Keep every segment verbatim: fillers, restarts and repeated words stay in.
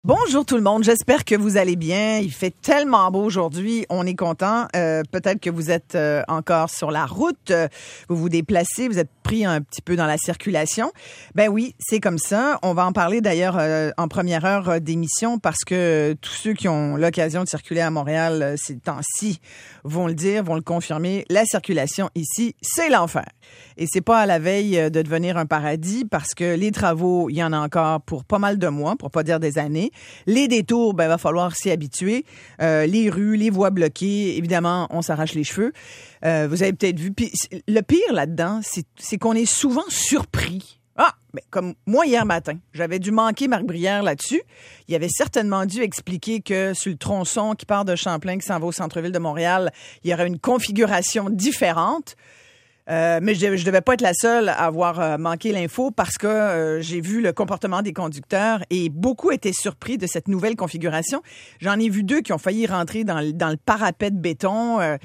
Bonjour tout le monde, j'espère que vous allez bien. Il fait tellement beau aujourd'hui, on est content. Euh, peut-être que vous êtes euh, encore sur la route, euh, vous vous déplacez, vous êtes pris un petit peu dans la circulation. Ben oui, c'est comme ça. On va en parler d'ailleurs euh, en première heure d'émission parce que tous ceux qui ont l'occasion de circuler à Montréal euh, ces temps-ci vont le dire, vont le confirmer. La circulation ici, c'est l'enfer. Et c'est pas à la veille de devenir un paradis parce que les travaux, il y en a encore pour pas mal de mois, pour pas dire des années. Les détours, ben, va falloir s'y habituer. Euh, les rues, les voies bloquées, évidemment, on s'arrache les cheveux. Euh, vous avez peut-être vu. Puis, le pire là-dedans, c'est, c'est qu'on est souvent surpris. Ah, ben, comme moi hier matin, j'avais dû manquer Marc Brière là-dessus. Il avait certainement dû expliquer que sur le tronçon qui part de Champlain, qui s'en va au centre-ville de Montréal, il y aurait une configuration différente. Euh, mais je, je devais pas être la seule à avoir euh, manqué l'info parce que euh, j'ai vu le comportement des conducteurs et beaucoup étaient surpris de cette nouvelle configuration. J'en ai vu deux qui ont failli rentrer dans le, dans le parapet de béton. Euh,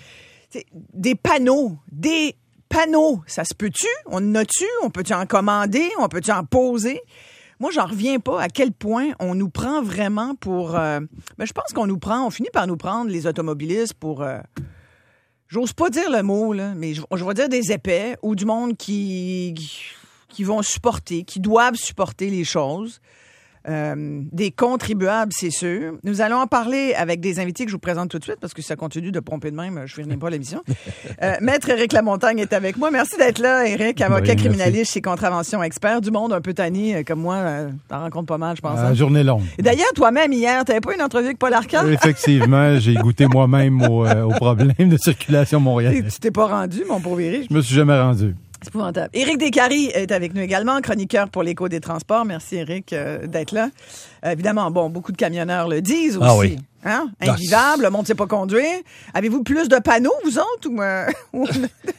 des panneaux, des panneaux, ça se peut-tu? On en a-tu? On peut-tu en commander? On peut-tu en poser? Moi, j'en reviens pas à quel point on nous prend vraiment pour... Euh, ben, je pense qu'on nous prend, on finit par nous prendre, les automobilistes, pour... Euh, J'ose pas dire le mot, là, mais je, je vais dire des épais ou du monde qui, qui, qui vont supporter, qui doivent supporter les choses. Euh, des contribuables, c'est sûr. Nous allons en parler avec des invités que je vous présente tout de suite parce que si ça continue de pomper de même, je ne finirai pas l'émission. Euh, Maître Éric Lamontagne est avec moi. Merci d'être là, Éric, avocat oui, criminaliste chez Contravention Expert. Du monde un peu tanné comme moi, euh, t'en rencontres pas mal, je pense. La hein? journée longue. Et d'ailleurs, toi-même, hier, t'avais pas une entrevue avec Paul Arcand? Effectivement, j'ai goûté moi-même au, euh, au problème de circulation montréalaise. Tu t'es pas rendu, mon pauvre Éric? Je me suis jamais rendu. C'est épouvantable. Éric Descaries est avec nous également, chroniqueur pour l'Écho des transports. Merci, Éric, euh, d'être là. Euh, évidemment, bon, beaucoup de camionneurs le disent aussi. Ah oui. Hein? Invivable, le monde ne sait pas conduire. Avez-vous plus de panneaux, vous autres? Ou, euh, ou...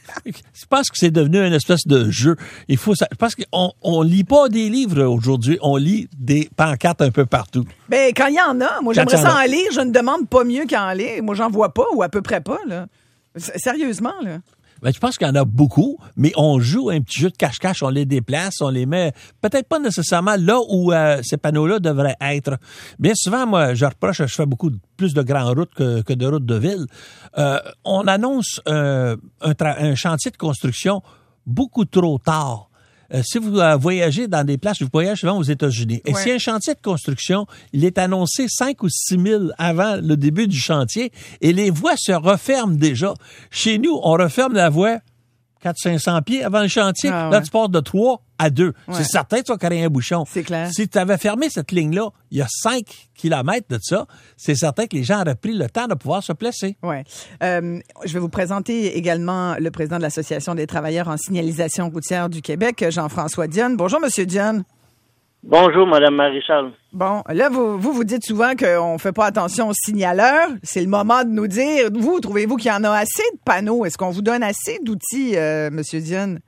Je pense que c'est devenu une espèce de jeu. Il faut, je pense qu'on on lit pas des livres aujourd'hui, on lit des pancartes un peu partout. Ben, quand il y en a, moi, quand j'aimerais ça en lire, je ne demande pas mieux qu'en lire. Moi, j'en vois pas, ou à peu près pas, là. Sérieusement, là. Ben, je pense qu'il y en a beaucoup, mais on joue un petit jeu de cache-cache, on les déplace, on les met peut-être pas nécessairement là où euh, ces panneaux-là devraient être. Bien souvent, moi, je reproche, je fais beaucoup plus de grandes routes que, que de routes de ville. Euh, on annonce euh, un, tra- un chantier de construction beaucoup trop tard. Euh, si vous euh, voyagez dans des places, je voyage souvent aux États-Unis. Et ouais. Si un chantier de construction, il est annoncé cinq ou six mille avant le début du chantier et les voies se referment déjà. Chez nous, on referme la voie quatre cents à cinq cents pieds avant le chantier. Ah, ouais. Là, tu passes de trois à deux. Ouais. C'est certain que tu vas créer un bouchon. C'est clair. Si tu avais fermé cette ligne-là, il y a cinq kilomètres de ça, c'est certain que les gens auraient pris le temps de pouvoir se placer. Oui. Euh, je vais vous présenter également le président de l'Association des travailleurs en signalisation routière du Québec, Jean-François Dionne. Bonjour, Monsieur Dionne. Bonjour, Mme Maréchal. Bon, là, vous, vous, vous didites souvent qu'on ne fait pas attention aux signaleurs. C'est le moment de nous dire, vous, trouvez-vous qu'il y en a assez de panneaux? Est-ce qu'on vous donne assez d'outils, euh, M. Dionne?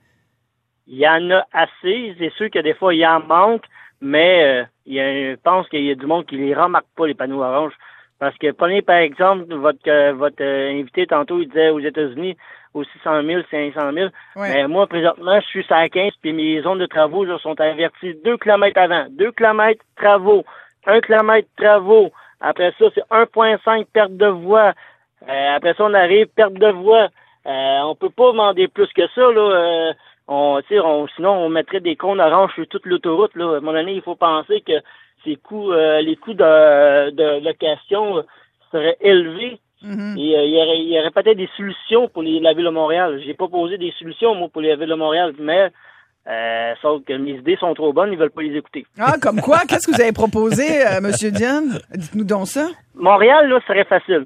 Il y en a assez. C'est sûr que des fois, il en manque, mais euh, il y a, je pense qu'il y a du monde qui les remarque pas, les panneaux oranges. Parce que, prenez par exemple, votre, euh, votre euh, invité, tantôt, il disait aux États-Unis, aux six cent mille, cinq cent mille. Ouais. Mais moi, présentement, je suis à quinze, puis mes zones de travaux là, sont averties deux kilomètres avant. deux kilomètres travaux, un kilomètre travaux. Après ça, c'est un virgule cinq perte de voie. Euh, après ça, on arrive, perte de voie. Euh, on peut pas demander plus que ça, là. Euh, on, on, sinon, on mettrait des cônes oranges sur toute l'autoroute, là. À un moment donné, il faut penser que ces coûts, euh, les coûts de, de location euh, seraient élevés. Mm-hmm. Et euh, il y aurait, il y aurait peut-être des solutions pour les, la Ville de Montréal. J'ai pas posé des solutions, moi, pour la Ville de Montréal, mais euh, sauf que mes idées sont trop bonnes, ils veulent pas les écouter. Ah, comme quoi? Qu'est-ce que vous avez proposé, euh, M. Dionne? Dites-nous donc ça. Montréal, là, serait facile.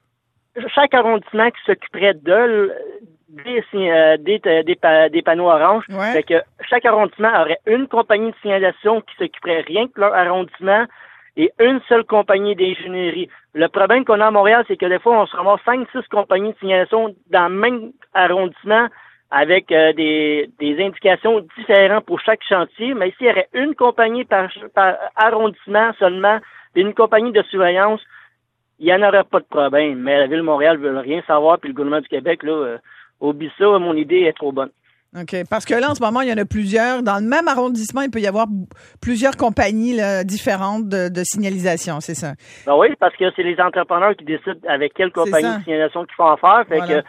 Chaque arrondissement qui s'occuperait de des, euh, des, des, des, des panneaux oranges, ouais. Fait que chaque arrondissement aurait une compagnie de signalisation qui s'occuperait rien que leur arrondissement et une seule compagnie d'ingénierie. Le problème qu'on a à Montréal, c'est que des fois, on se ramasse cinq six compagnies de signalisation dans le même arrondissement avec euh, des, des indications différentes pour chaque chantier. Mais ici, il y aurait une compagnie par, par arrondissement seulement et une compagnie de surveillance. Il n'y en aurait pas de problème. Mais la Ville de Montréal ne veut rien savoir, puis le gouvernement du Québec, là, euh, oublie ça, mon idée est trop bonne. OK. Parce que là, en ce moment, il y en a plusieurs. Dans le même arrondissement, il peut y avoir plusieurs compagnies là, différentes de, de signalisation, c'est ça? Ben oui, parce que c'est les entrepreneurs qui décident avec quelle compagnie de signalisation qu'ils font affaire. Fait voilà. que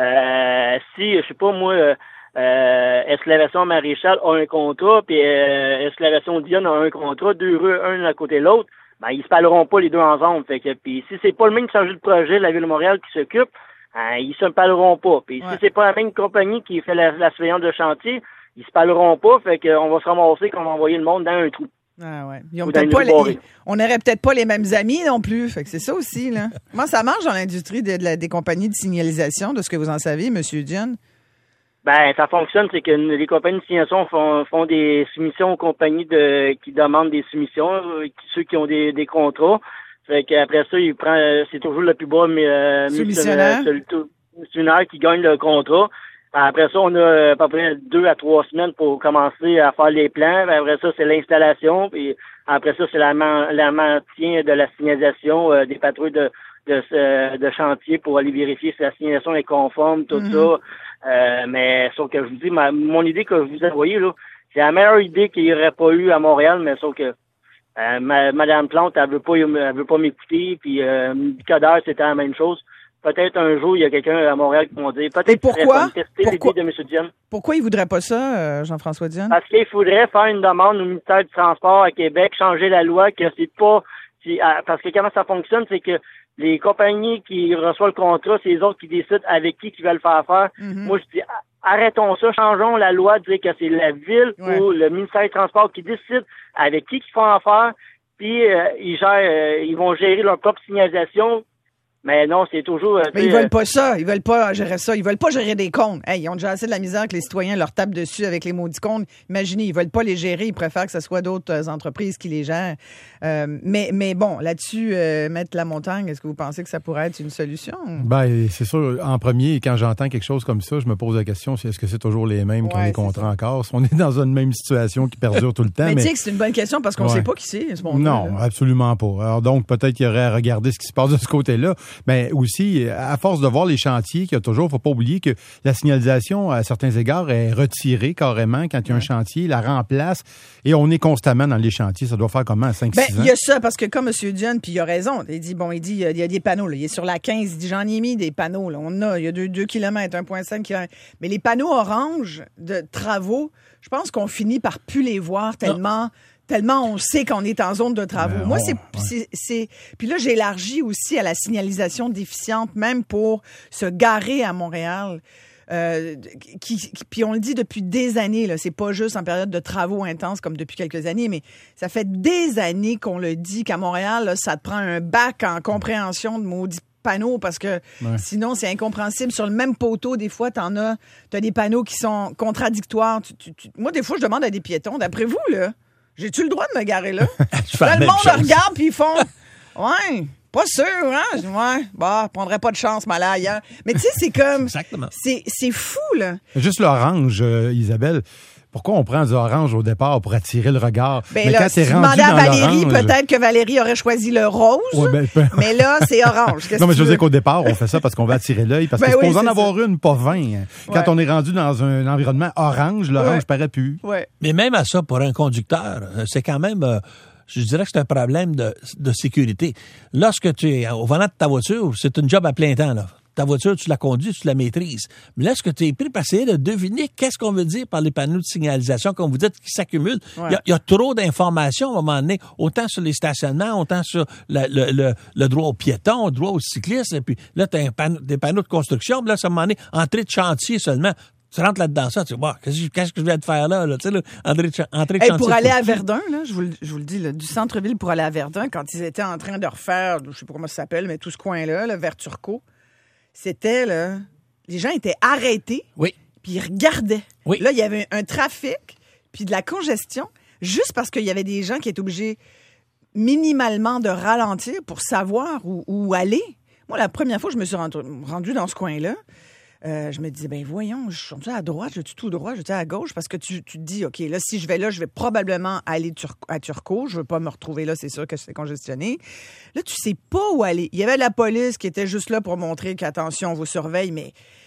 euh, si, je sais pas, moi, euh, Excavation Maréchal a un contrat, puis euh, Excavation Dionne a un contrat, deux rues, un à côté de l'autre, ben ils se parleront pas les deux ensemble. Fait que puis si c'est pas le même chargé de projet de la Ville de Montréal qui s'occupe, hein, ils se parleront pas. Puis ouais. si c'est pas la même compagnie qui fait la, la surveillance de chantier, ils se parleront pas. Fait qu'on va se ramasser qu'on va envoyer le monde dans un trou. Ah ouais. Ils ont peut-être pas les, ils, on n'aurait peut-être pas les mêmes amis non plus. Fait que c'est ça aussi, là. Comment ça marche dans l'industrie de, de la, des compagnies de signalisation, de ce que vous en savez, M. Dion? Ben, ça fonctionne, c'est que les compagnies de signalisation font, font des soumissions aux compagnies de qui demandent des soumissions, euh, ceux qui ont des, des contrats. Fait qu'après ça, il prend, c'est toujours le plus bas, mais euh, soumissionnaire missionnaire qui gagne le contrat. Après ça, on a à peu près deux à trois semaines pour commencer à faire les plans. Après ça, c'est l'installation. Puis après ça, c'est la, man, la maintien de la signalisation euh, des patrouilles de, de, de, de chantier pour aller vérifier si la signalisation est conforme, tout mm-hmm. ça. Euh, mais sauf que je vous dis, ma, mon idée que je vous ai envoyée, là, c'est la meilleure idée qu'il n'y aurait pas eu à Montréal, mais sauf que euh, ma, Madame Plante, elle veut pas, elle veut pas m'écouter. Puis euh, Coder, c'était la même chose. Peut-être un jour, il y a quelqu'un à Montréal qui va dire. Peut-être pourquoi? tester pourquoi? l'idée de M. Dion. Pourquoi il voudrait pas ça, euh, Jean-François Dion? Parce qu'il faudrait faire une demande au ministère du Transport à Québec, changer la loi, que c'est pas. C'est, parce que comment ça fonctionne, c'est que les compagnies qui reçoivent le contrat, c'est les autres qui décident avec qui ils veulent faire affaire. Mm-hmm. Moi, je dis, arrêtons ça, changeons la loi, dire que c'est la ville ouais. ou le ministère du Transport qui décide avec qui ils font affaire, puis euh, ils gèrent, euh, ils vont gérer leur propre signalisation. Mais non, c'est toujours... Euh, mais ils veulent pas ça. Ils veulent pas gérer ça. Ils veulent pas gérer des comptes. Hey, ils ont déjà assez de la misère que les citoyens leur tapent dessus avec les maudits comptes. Imaginez, ils veulent pas les gérer. Ils préfèrent que ce soit d'autres entreprises qui les gèrent. Euh, mais, mais bon, là-dessus, euh, mettre la montagne, est-ce que vous pensez que ça pourrait être une solution? Ben, c'est sûr. En premier, quand j'entends quelque chose comme ça, je me pose la question, est-ce que c'est toujours les mêmes qui ouais, ont les contrats encore? On est dans une même situation qui perdure tout le temps. mais, mais tu sais que c'est une bonne question parce qu'on ouais. sait pas qui c'est, ce monde-là. Non, là. Absolument pas. Alors donc, peut-être qu'il y aurait à regarder ce qui se passe de ce côté-là. Mais aussi, à force de voir les chantiers qu'il y a toujours, faut pas oublier que la signalisation, à certains égards, est retirée carrément quand il y a un chantier, la remplace, et on est constamment dans les chantiers. Ça doit faire comment, cinq six ben, ans? Il y a ça, parce que comme M. Dion, puis il a raison, il dit, bon, il dit, il y a des panneaux, là, il est sur la quinze, il dit, j'en ai mis des panneaux, là, on a, il y a deux kilomètres, un virgule cinq kilomètres. Mais les panneaux orange de travaux, je pense qu'on finit par plus les voir tellement... Non. Tellement on sait qu'on est en zone de travaux. Ben, Moi, c'est, ouais. c'est, c'est... Puis là, j'ai élargi aussi à la signalisation déficiente, même pour se garer à Montréal. Euh, qui, qui, puis on le dit depuis des années, là, c'est pas juste en période de travaux intenses comme depuis quelques années, mais ça fait des années qu'on le dit qu'à Montréal, là, ça te prend un bac en compréhension de maudits panneaux parce que ouais. sinon, c'est incompréhensible. Sur le même poteau, des fois, t'en as, t'as des panneaux qui sont contradictoires. Tu, tu, tu... Moi, des fois, je demande à des piétons, d'après vous, là, j'ai-tu le droit de me garer là? Là, le monde chose. regarde puis ils font ouais, pas sûr, hein? Ouais, bah, prendrais pas de chance, mal ailleurs. Mais tu sais, c'est comme. Exactement. C'est, c'est fou, là. Juste l'orange, euh, Isabelle. Pourquoi on prend du orange au départ pour attirer le regard? Ben mais là, quand si t'es rendu à Valérie, l'orange... peut-être que Valérie aurait choisi le rose. Ouais, ben, ben... Mais là, c'est orange. Qu'est-ce non, mais je veux veux? dire qu'au départ, on fait ça parce qu'on veut attirer l'œil. Parce ben que oui, c'est en avoir ça. Une, pas vingt. Quand ouais. on est rendu dans un environnement orange, l'orange ouais. paraît plus. Ouais. Mais même à ça, pour un conducteur, c'est quand même... Euh, je dirais que c'est un problème de, de sécurité. Lorsque tu es au volant de ta voiture, c'est une job à plein temps, là. Ta voiture, tu la conduis, tu la maîtrises. Mais là, est-ce que tu es pris pour essayer de deviner qu'est-ce qu'on veut dire par les panneaux de signalisation, comme vous dites, qui s'accumulent? Ouais. Il, y a, il y a trop d'informations à un moment donné, autant sur les stationnements, autant sur le, le, le, le droit aux piétons, le droit aux cyclistes. Et puis là, tu as panneau, des panneaux de construction. Puis là, ça à un moment donné, entrée de chantier seulement. Tu rentres là-dedans, ça, tu dis, bah, qu'est-ce, qu'est-ce que je viens de faire là, là, tu sais, là, entrée de, entrée de hey, chantier. Pour aller à Verdun, là, je vous, je vous le dis, là, du centre-ville pour aller à Verdun, quand ils étaient en train de refaire, je sais pas comment ça s'appelle, mais tout ce coin-là, là, vers Turcot, c'était, là, les gens étaient arrêtés. Oui. Puis ils regardaient. Oui. Là, il y avait un trafic, puis de la congestion, juste parce qu'il y avait des gens qui étaient obligés minimalement de ralentir pour savoir où, où aller. Moi, la première fois que je me suis rendue dans ce coin-là, Euh, je me disais, ben voyons, je suis à droite, je suis tout droit, je suis à gauche, parce que tu, tu te dis, OK, là, si je vais là, je vais probablement aller tur- à Turcot, je veux pas me retrouver là, c'est sûr que c'est congestionné. Là, tu sais pas où aller. Il y avait la police qui était juste là pour montrer qu'attention, on vous surveille, mais,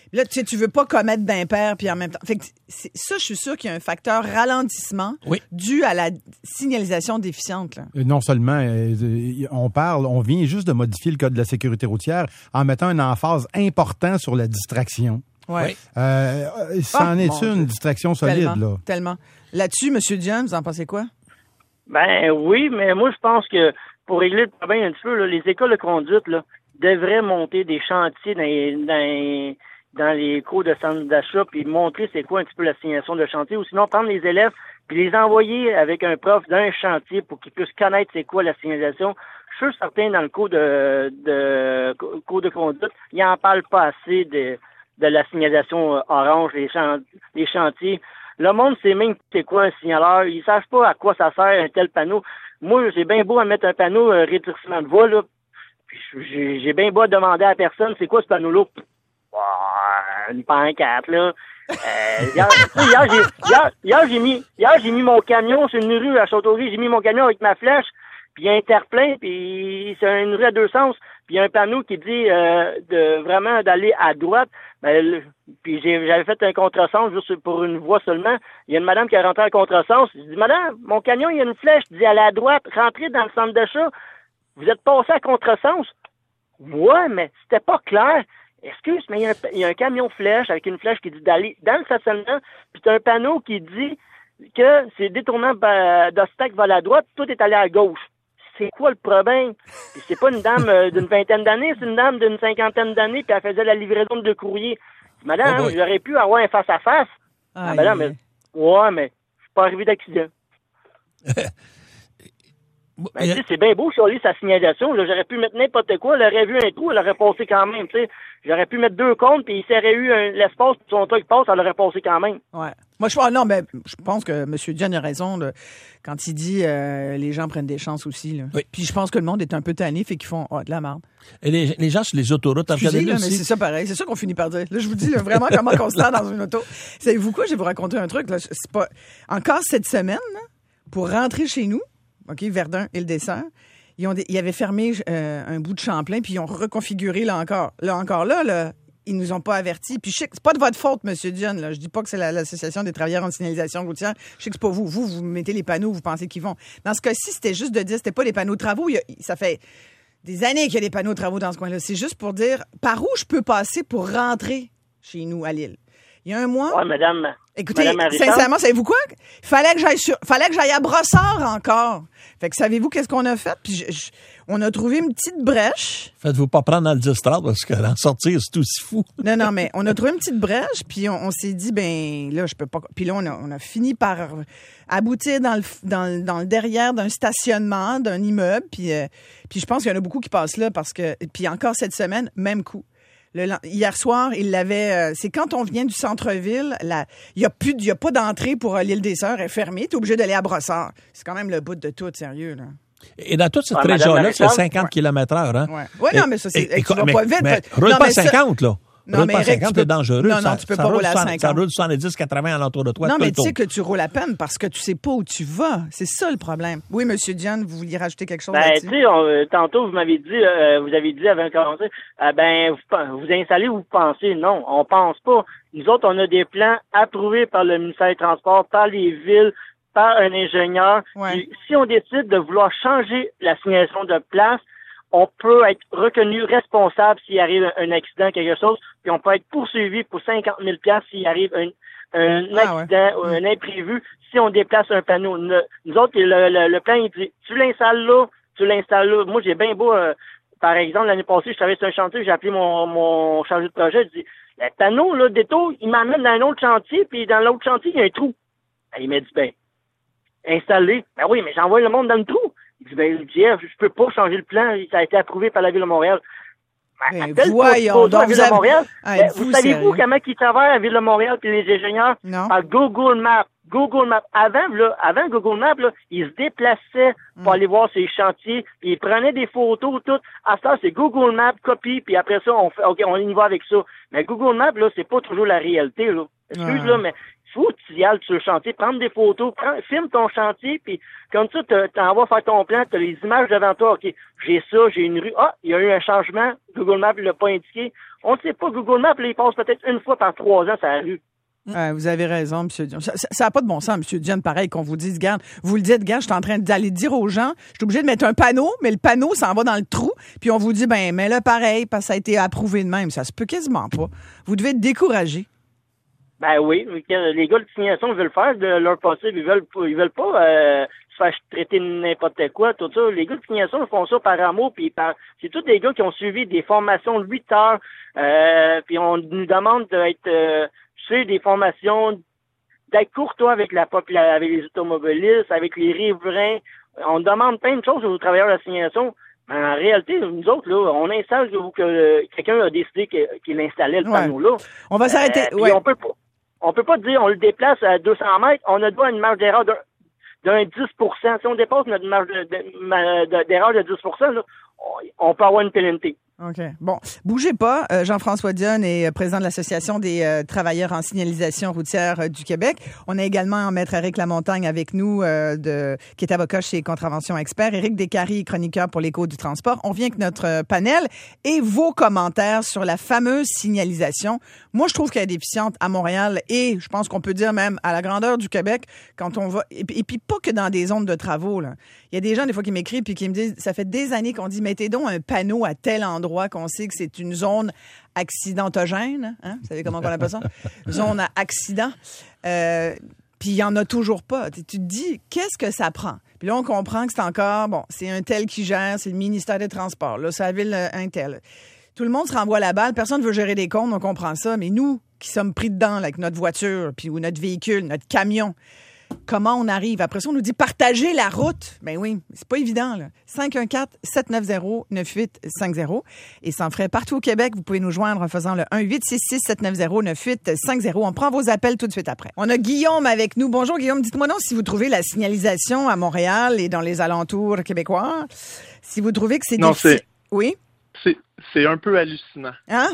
Là, tu sais, tu veux pas commettre d'impair, puis en même temps. Fait que c'est, ça, je suis sûr qu'il y a un facteur ralentissement oui. dû à la signalisation déficiente. Là. Non seulement, euh, on parle, on vient juste de modifier le code de la sécurité routière en mettant un emphase important sur la distraction. Ouais. Euh, ça en Ah, est mon une Dieu. distraction solide, Tellement, là. tellement. Là-dessus, M. Dion, vous en pensez quoi? Ben oui, mais moi je pense que pour régler le problème un petit peu, là, les écoles de conduite là, devraient monter des chantiers dans les, dans les, dans les cours de centre d'achat puis montrer c'est quoi un petit peu l'assignation de chantier, ou sinon prendre les élèves puis les envoyer avec un prof d'un chantier pour qu'ils puissent connaître c'est quoi la signalisation. Je suis certain dans le cours de, de cours de conduite, ils en parlent pas assez de, de la signalisation euh, orange, les, chan- les chantiers. Le monde sait même c'est quoi un signaleur. Ils savent pas à quoi ça sert un tel panneau. Moi, j'ai bien beau à mettre un panneau euh, rétrécissement de voie, là. Puis j'ai, j'ai bien beau à demander à la personne c'est quoi ce panneau-là. Oh, une pancarte, là. Euh, hier, hier, j'ai, hier, hier, j'ai mis, hier, j'ai mis mon camion sur une rue à Châteauguay. J'ai mis mon camion avec ma flèche, puis il y a un terre-plein, puis c'est une rue à deux sens. Puis il y a un panneau qui dit euh, de vraiment d'aller à droite. Ben, le, puis j'ai, j'avais fait un contresens juste pour une voie seulement. Il y a une madame qui a rentré en contresens. Je dis, madame, mon camion, il y a une flèche. Je dis, allez à droite, rentrez dans le centre d'achat. Vous êtes passé à contresens. Ouais, mais c'était pas clair. Excuse, mais il y a un, il y a un camion flèche avec une flèche qui dit d'aller dans le stationnement. Puis t'as un panneau qui dit que c'est détournant d'obstacle vers la droite. Tout est allé à gauche. C'est quoi le problème? Puis c'est pas une dame euh, d'une vingtaine d'années, c'est une dame d'une cinquantaine d'années, puis elle faisait la livraison de courrier. Madame, Oh j'aurais pu avoir un face-à-face. Ah, ben là, mais, ouais, mais je suis pas arrivé d'accident. Ben, tu sais, c'est bien beau chialer sa signalisation. Là, j'aurais pu mettre n'importe quoi. Elle aurait vu un trou, elle aurait passé quand même. Tu sais, j'aurais pu mettre deux comptes, puis il s'aurait eu un, l'espace pour son truc passe, elle aurait passé quand même. Ouais. Moi, je pense, non, mais je pense que M. Dion a raison là, quand il dit euh, les gens prennent des chances aussi. Là. Oui. Puis je pense que le monde est un peu tanné, fait qu'ils font oh, de la merde. Et les, les gens sur les autoroutes, t'as regardé Excusez, là là, mais aussi? c'est ça pareil. C'est ça qu'on finit par dire. Là, je vous dis là, vraiment comment on se sent dans une auto. Savez-vous quoi? Je vais vous raconter un truc. Là. C'est pas... Encore cette semaine, là, pour rentrer chez nous, OK, Verdun et le dessert, ils, ont des... ils avaient fermé euh, un bout de Champlain, puis ils ont reconfiguré là encore. Là encore là, là ils nous ont pas avertis. Puis je sais que c'est pas de votre faute, M. Dion. Là. Je dis pas que c'est la, l'Association des travailleurs en signalisation routière. Je sais que c'est pas vous. Vous, vous mettez les panneaux, vous pensez qu'ils vont. Dans ce cas-ci, c'était juste de dire c'était pas les panneaux de travaux. Il y a... Ça fait des années qu'il y a des panneaux de travaux dans ce coin-là. C'est juste pour dire par où je peux passer pour rentrer chez nous à Lille. Il y a un mois. Ouais, madame. Écoutez, madame Marie-Charles, sincèrement, savez-vous quoi? Il fallait que j'aille sur, fallait que j'aille à Brossard encore. Fait que savez-vous qu'est-ce qu'on a fait? Puis je, je, on a trouvé une petite brèche. Faites-vous pas prendre dans le dix trente parce qu'en sortir, c'est aussi fou. Non, non, mais on a trouvé une petite brèche, puis on, on s'est dit, ben là, je peux pas. Puis là, on a, on a fini par aboutir dans le, dans, le- dans le derrière d'un stationnement, d'un immeuble. Puis, euh, puis je pense qu'il y en a beaucoup qui passent là parce que. Puis encore cette semaine, même coup. Le, hier soir, il l'avait. Euh, c'est quand on vient du centre-ville, il n'y a plus, il y a pas d'entrée pour euh, l'île des Sœurs, elle est fermée. T'es obligé d'aller à Brossard. C'est quand même le bout de tout, sérieux là. Et dans toute cette Ouais, Madame région-là, c'est Marie-Charles, cinquante ouais. kilomètres heure, hein? Ouais. Ouais, non, mais ça, c'est. Et- et- tu vas mais- pas vite. mais mais- roule non, pas à mais ça- cinquante, là. Non, Roule mais pas à Eric, cinquante, tu peux- c'est dangereux. non, non, Ça- tu peux ça pas roule rouler à soixante- cinquante. Ça roule soixante-dix, quatre-vingts alentour de toi. Non, tout mais le tu sais tour. que tu roules à peine parce que tu sais pas où tu vas. C'est ça le problème. Oui, M. Dion, vous vouliez rajouter quelque chose Ben, là-dessus? tu sais, on- euh, tantôt, vous m'avez dit, euh, vous avez dit avant de commencer, euh, ben, vous, pen- vous installez ou vous pensez. Non, on pense pas. Nous autres, on a des plans approuvés par le ministère des Transports, par les villes, par un ingénieur. Ouais. Puis, si on décide de vouloir changer la signalisation de place, on peut être reconnu responsable s'il arrive un accident, quelque chose, puis on peut être poursuivi pour cinquante mille dollars s'il arrive un, un Ah accident ou un imprévu si on déplace un panneau. Nous, nous autres, le, le, le plan, il dit, tu l'installes là, tu l'installes là. Moi, j'ai bien beau, euh, par exemple, l'année passée, je travaillais sur un chantier, j'ai appelé mon, mon chargé de projet, je dis, le panneau, là, détour, il m'amène dans un autre chantier, puis dans l'autre chantier, il y a un trou. Ben, il m'a dit, ben, installé. Ben oui, mais j'envoie le monde dans le trou. Il dit, ben, Jeff, je peux pas changer le plan, ça a été approuvé par la Ville de Montréal. Ben, Appelle voyons pas, pas, donc, la Ville vous avez- de Montréal. Ah, Ben, êtes-vous vous savez-vous sérieux? comment ils travaillent la Ville de Montréal puis les ingénieurs? Non. Par Google Maps. Google Maps. Avant, là, avant Google Maps, là, ils se déplaçaient pour Mm. aller voir ces chantiers, puis ils prenaient des photos, tout. À ça, c'est Google Maps, copie, puis après ça, on fait, OK, on y va avec ça. Mais Google Maps, là, c'est pas toujours la réalité, là. Excuse, Ah. là, mais faut que tu y ailles sur le chantier, prendre des photos, prends, filme ton chantier, puis comme ça, tu envoies faire ton plan, tu as les images devant toi, OK, j'ai ça, j'ai une rue, ah, il y a eu un changement, Google Maps ne l'a pas indiqué. On ne sait pas, Google Maps, là, il passe peut-être une fois par trois ans sur la rue. Ouais, vous avez raison, M. Dion. Ça n'a pas de bon sens, M. Dion, pareil, qu'on vous dise, regarde, vous le dites, regarde, je suis en train d'aller dire aux gens, je suis obligé de mettre un panneau, mais le panneau s'en va dans le trou, puis on vous dit, ben, mais là, pareil, parce que ça a été approuvé de même. Ça se peut quasiment pas. Vous devez être découragé. Ben oui, les gars de signalisation veulent faire de leur possible, ils veulent ils veulent pas euh, se faire traiter de n'importe quoi, tout ça. Les gars de signalisation font ça par amour, puis par c'est tous des gars qui ont suivi des formations de huit heures, euh, puis on nous demande d'être euh, sur des formations d'être courtois avec la population, avec les automobilistes, avec les riverains. On demande plein de choses aux travailleurs de la signalisation. Mais en réalité, nous autres, là, on installe que euh, quelqu'un a décidé qu'il installait le ouais. panneau là. On va s'arrêter. Euh, ouais. On peut pas. On peut pas dire on le déplace à deux cents mètres, on a droit à une marge d'erreur d'un, d'un dix pour cent. Si on dépasse notre marge de, de, de, d'erreur de dix pour cent, là, on, on peut avoir une pénalité. OK. Bon, bougez pas. Euh, Jean-François Dionne est président de l'Association des euh, travailleurs en signalisation routière euh, du Québec. On a également Maître Éric Lamontagne avec nous, euh, de, qui est avocat chez Contravention Expert. Éric Descaries, chroniqueur pour l'Écho du transport. On vient avec notre euh, panel et vos commentaires sur la fameuse signalisation. Moi, je trouve qu'elle est déficiente à Montréal et je pense qu'on peut dire même à la grandeur du Québec quand on va... Et, et puis pas que dans des zones de travaux, là. Il y a des gens, des fois, qui m'écrivent puis qui me disent, ça fait des années qu'on dit, mettez donc un panneau à tel endroit qu'on sait que c'est une zone accidentogène. Hein? Vous savez comment on appelle ça? Zone à accident. Euh, puis il n'y en a toujours pas. Tu te dis, qu'est-ce que ça prend? Puis là, on comprend que c'est encore, bon, c'est un tel qui gère, c'est le ministère des Transports. Là, c'est la ville un tel. Tout le monde se renvoie la balle. Personne ne veut gérer des comptes, on comprend ça. Mais nous, qui sommes pris dedans là, avec notre voiture, puis ou notre véhicule, notre camion, comment on arrive? Après ça, on nous dit partager la route. Ben oui, c'est pas évident, là. cinq un quatre, sept neuf zéro, neuf huit cinq zéro. Et sans frais partout au Québec, vous pouvez nous joindre en faisant le un huit six six, sept neuf zéro, neuf huit cinq zéro. On prend vos appels tout de suite après. On a Guillaume avec nous. Bonjour, Guillaume. Dites-moi donc si vous trouvez la signalisation à Montréal et dans les alentours québécois, si vous trouvez que c'est non, difficile. C'est... Oui? C'est, c'est un peu hallucinant. Hein?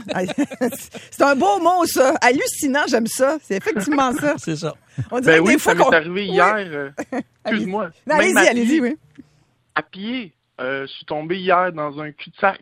C'est un beau mot, ça. Hallucinant, j'aime ça. C'est effectivement ça. C'est ça. On dirait Ben que oui, des fois ça m'est qu'on... arrivé hier. Euh, excuse-moi. Non, allez-y, à allez-y, pied, oui. À pied, euh, je suis tombé hier dans un cul-de-sac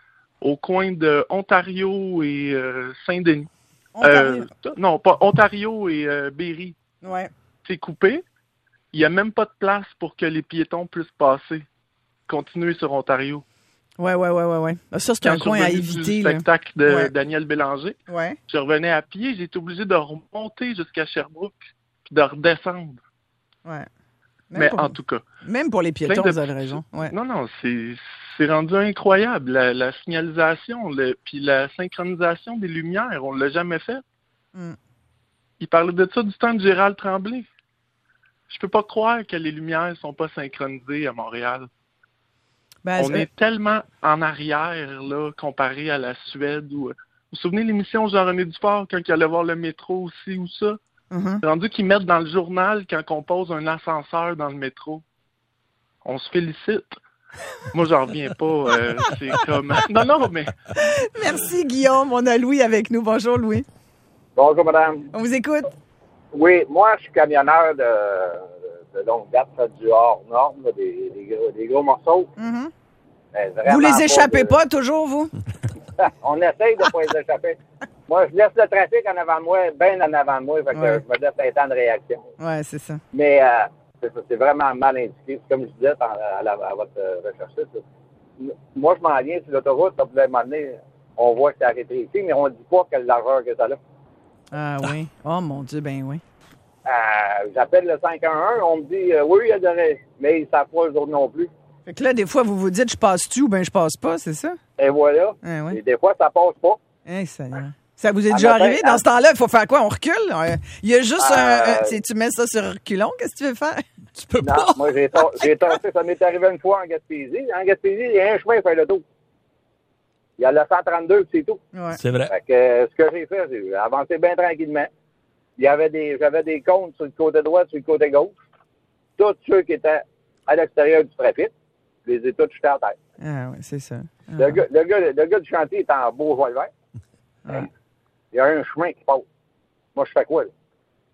au coin de Ontario et euh, Saint-Denis. Ontario. Euh, non, pas Ontario et euh, Berry. Ouais. C'est coupé. Il n'y a même pas de place pour que les piétons puissent passer. Continuer sur Ontario. Ouais, ouais, ouais, ouais, ouais. Ça, c'est Quand un coin à éviter. Du là. spectacle de Ouais. Daniel Bélanger. Ouais. Je revenais à pied, j'ai été obligé de remonter jusqu'à Sherbrooke, puis de redescendre. Ouais. Même Mais pour, en tout cas. Même pour les piétons, de... vous avez raison. Ouais. Non, non, c'est, c'est rendu incroyable. La, la signalisation, le, puis la synchronisation des lumières, on ne l'a jamais fait. Mm. Il parlait de ça du temps de Gérald Tremblay. Je peux pas croire que les lumières sont pas synchronisées à Montréal. Ben, on est tellement en arrière, là, comparé à la Suède. Ou, vous vous souvenez de l'émission Jean-René Dufort, quand il allait voir le métro aussi, ou ça? Mm-hmm. C'est rendu qu'ils mettent dans le journal quand on pose un ascenseur dans le métro. On se félicite. Moi, j'en reviens pas. Euh, c'est comme... Non, non, mais... Merci, Guillaume. On a Louis avec nous. Bonjour, Louis. Bonjour, madame. On vous écoute. Oui, moi, je suis camionneur de, de longue date, du hors-norme, des, des, gros, des gros morceaux. Mm-hmm. Mais Vous les échappez pas, de... pas, toujours, vous? On essaye de ne pas les échapper. Moi, je laisse le trafic en avant de moi, bien en avant de moi, fait que Ouais. je me laisse un temps de réaction. Ouais, c'est ça. Mais euh, c'est, c'est vraiment mal indiqué. Comme je disais à, à, la, à votre euh, recherchiste, moi, je m'en viens sur l'autoroute, ça pouvait m'amener, on voit que c'est arrêté ici, mais on ne dit pas quelle largeur que ça a. Ah oui. Oh, mon Dieu, ben oui. Euh, j'appelle le cinq un un, on me dit euh, oui, il y a de ré... mais ils ne savent pas eux autres non plus. Fait que là, des fois, vous vous dites, je passe-tu ou ben je passe pas, c'est ça? Et voilà. Ah, ouais. Et des fois, ça passe pas. Hey, ça, ça vous est À déjà matin, arrivé? à- Dans ce temps-là, il faut faire quoi? On recule? Euh, Il y a juste Euh, un... un- tu sais, tu mets ça sur reculon, qu'est-ce que tu veux faire? Tu peux Non, pas. moi, j'ai, tor- j'ai torsé. Ça m'est arrivé une fois en Gaspésie. En Gaspésie, il y a un chemin qui fait le tour. Il y a le cent trente-deux, c'est tout. Ouais. C'est vrai. Fait que euh, ce que j'ai fait, j'ai avancé bien tranquillement. Il y avait des, j'avais des comptes sur le côté droit, sur le côté gauche. Tous ceux qui étaient à l'extérieur du trafic, je les ai tous jetés à terre. Ah oui, c'est ça. Ah. Le, gars, le, gars, le gars du chantier est en beau joie vert. Ouais. Il y a un chemin qui passe. Moi, je fais quoi, là?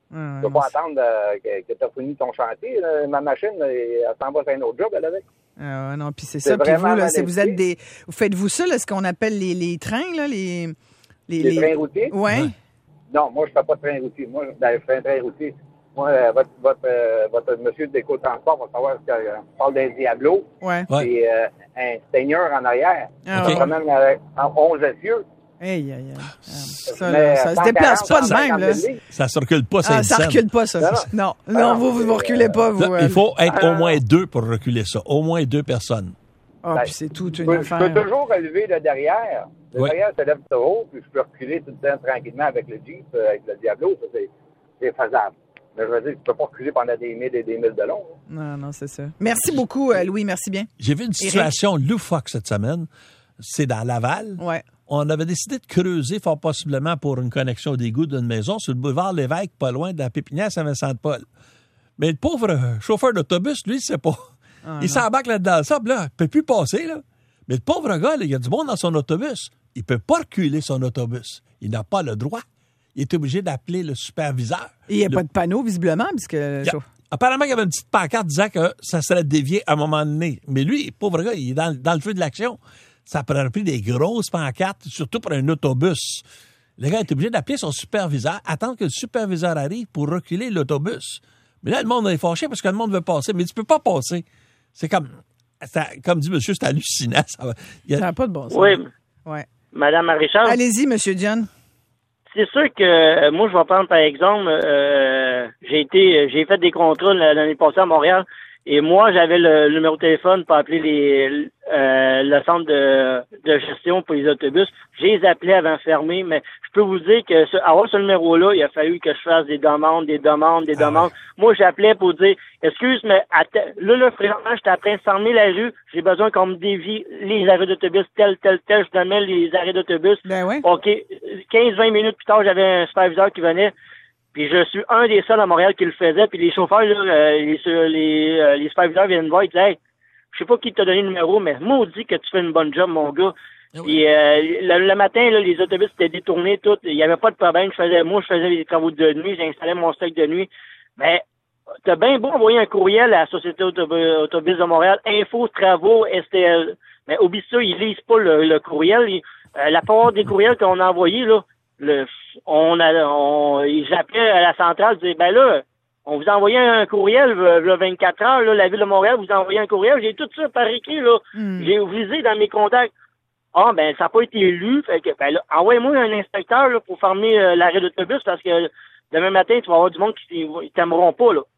Ah, Tu peux non, pas c'est- attendre euh, que, que tu as fini ton chantier. Là. Ma machine, elle s'en va faire un autre job, elle, avec. Ah, non, puis c'est C'est ça. Puis vous, vraiment là, mal c'est, vous êtes expliqué. des. Vous faites-vous ça, là, ce qu'on appelle les, les trains, là, les. Les trains routiers? Ouais. Ouais. Non, moi, je fais pas de train routier. Moi, ben, je fais un train routier. Moi, euh, votre, votre, euh, votre monsieur d'éco-transport va savoir que euh, on parle d'un Diablo. Ouais. Ouais. Et euh, un seigneur en arrière. Ah, Ça ouais. promène avec en onze essieux. Aïe, aïe, aïe. Ah, Ça, Mais là, ça se cent déplace pas de quarante, même, là. cent cinquante mille. Ça circule pas, c'est Ah, une ça scène. recule pas, ça. Non, Non, non. non, Non, vous, vous vous c'est, reculez pas, vous. Là, euh. il faut être Ah. au moins deux pour reculer ça. Au moins deux personnes. Ah, Ben, puis c'est toute Je une peux, je affaire. peux toujours relever le derrière. Le Oui. derrière se lève sur haut, puis je peux reculer tout le temps tranquillement avec le Jeep, euh, avec le Diablo. Ça, c'est, c'est faisable. Mais je veux dire, tu peux pas reculer pendant des milles et des milles de long. hein. Non, non, c'est ça. Merci beaucoup, euh, Louis. Merci bien. J'ai vu une situation loufoque cette semaine. C'est dans Laval. Ouais. On avait décidé de creuser fort possiblement pour une connexion d'égout d'une maison sur le boulevard Lévesque, pas loin de la Pépinière Saint-Vincent-de-Paul. Mais le pauvre euh, chauffeur d'autobus, lui, il sait pas. Ah, il s'embarque là-dedans le sable, là, il peut plus passer, là. Mais le pauvre gars, là, il y a du monde dans son autobus. Il peut pas reculer son autobus. Il n'a pas le droit. Il est obligé d'appeler le superviseur. Il n'y a Le- pas de panneau, visiblement, puisque. Il y a- Apparemment, il y avait une petite pancarte disant que ça serait dévié à un moment donné. Mais lui, pauvre gars, il est dans, dans le feu de l'action. Ça aurait pris des grosses pancartes, surtout pour un autobus. Le gars est obligé d'appeler son superviseur, attendre que le superviseur arrive pour reculer l'autobus. Mais là, le monde est fâché parce que le monde veut passer. Mais tu peux pas passer. C'est comme, ça- comme dit monsieur, c'est hallucinant. Ça va- il y a- Ça n'a pas de bon sens. Oui, Ouais. Madame Maréchal. Allez-y, Monsieur John. C'est sûr que euh, moi, je vais prendre par exemple, euh, j'ai été, j'ai fait des contrats l'année passée à Montréal, et moi, j'avais le, le numéro de téléphone pour appeler les, euh, le centre de, de gestion pour les autobus. J'ai les appelés avant de fermer, mais je peux vous dire que ce, avoir ce numéro-là, il a fallu que je fasse des demandes, des demandes, des Ah demandes. Moi, j'appelais pour dire, excuse, mais atte- là, là, présentement, j'étais après de fermer la rue, j'ai besoin qu'on me dévie les arrêts d'autobus, tel, tel, tel, je donnais les arrêts d'autobus. Ben oui. OK, quinze vingt minutes plus tard, j'avais un superviseur qui venait, puis je suis un des seuls à Montréal qui le faisait, puis les chauffeurs, là, euh, les, les, euh, les superviseurs viennent me voir, ils disent, hey, je sais pas qui t'a donné le numéro, mais maudit que tu fais une bonne job, mon gars. Puis euh, le, le matin, là, les autobus étaient détournés, tout, il y avait pas de problème, je faisais, moi, je faisais les travaux de nuit, j'installais mon stock de nuit, mais t'as bien beau envoyer un courriel à la Société Autobus, Autobus de Montréal, info, travaux, S T L, mais oublie ça, ils lisent pas le, le courriel, ils, euh, la plupart des courriels qu'on a envoyés, là, le, on a, on, j'appelais à la centrale, je disais, ben là, on vous a envoyé un courriel, le vingt-quatre heures, là, la Ville de Montréal vous a envoyé un courriel, j'ai tout ça par écrit, là, Hmm. j'ai visé dans mes contacts. Ah, ben, ça n'a pas été lu, fait que, ben là, envoyez-moi un inspecteur, là, pour fermer euh, l'arrêt d'autobus, parce que demain matin, tu vas avoir du monde qui ils t'aimeront pas, là.